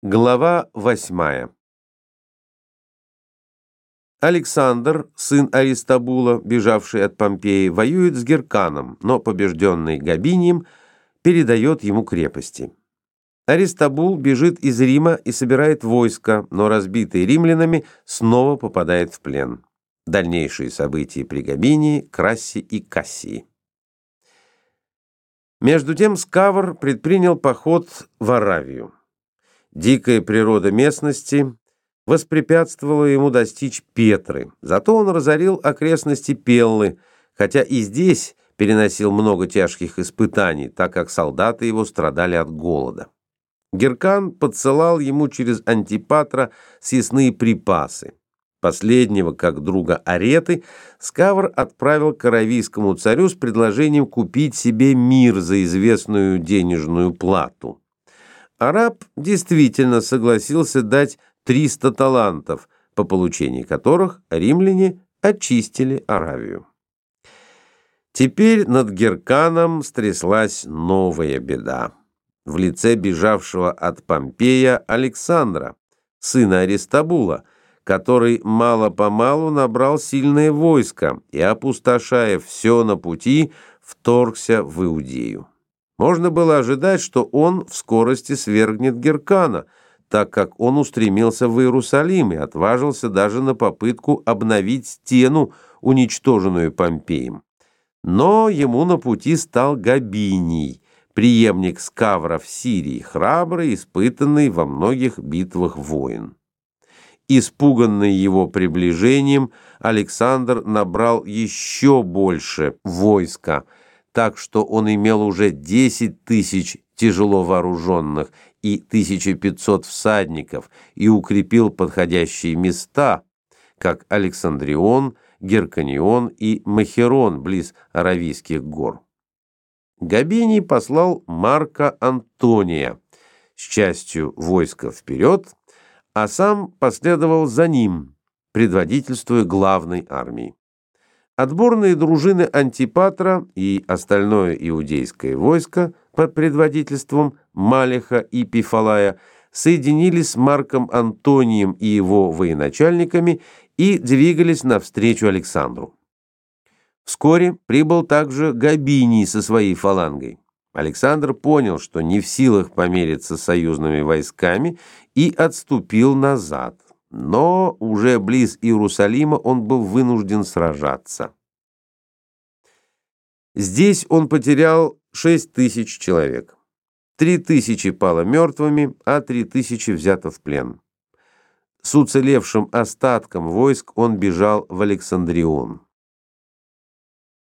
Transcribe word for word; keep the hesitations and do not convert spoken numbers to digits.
Глава восьмая. Александр, сын Аристобула, бежавший от Помпеи, воюет с Герканом, но побежденный Габинием передает ему крепости. Аристобул бежит из Рима и собирает войско, но разбитый римлянами снова попадает в плен. Дальнейшие события при Габинии, Крассе и Кассии. Между тем Скавр предпринял поход в Аравию. Дикая природа местности воспрепятствовала ему достичь Петры, зато он разорил окрестности Пеллы, хотя и здесь переносил много тяжких испытаний, так как солдаты его страдали от голода. Геркан подсылал ему через Антипатра съестные припасы. Последнего, как друга Ареты, Скавр отправил к аравийскому царю с предложением купить себе мир за известную денежную плату. Араб действительно согласился дать триста талантов, по получении которых римляне очистили Аравию. Теперь над Герканом стряслась новая беда. В лице бежавшего от Помпея Александра, сына Аристобула, который мало-помалу набрал сильное войско и, опустошая все на пути, вторгся в Иудею. Можно было ожидать, что он в скорости свергнет Геркана, так как он устремился в Иерусалим и отважился даже на попытку обновить стену, уничтоженную Помпеем. Но ему на пути стал Габиний, преемник Скавра в Сирии, храбрый, испытанный во многих битвах воин. Испуганный его приближением, Александр набрал еще больше войска, так что он имел уже десять тысяч тяжело вооруженных и тысяча пятьсот всадников и укрепил подходящие места, как Александрион, Герканион и Махерон близ Аравийских гор. Габиний послал Марка Антония с частью войска вперед, а сам последовал за ним, предводительствуя главной армией. Отборные дружины Антипатра и остальное иудейское войско под предводительством Малиха и Пифалая соединились с Марком Антонием и его военачальниками и двигались навстречу Александру. Вскоре прибыл также Габиний со своей фалангой. Александр понял, что не в силах помериться с союзными войсками, и отступил назад. Но уже близ Иерусалима он был вынужден сражаться. Здесь он потерял шесть тысяч человек. Три тысячи пало мертвыми, а три тысячи взято в плен. С уцелевшим остатком войск он бежал в Александрион.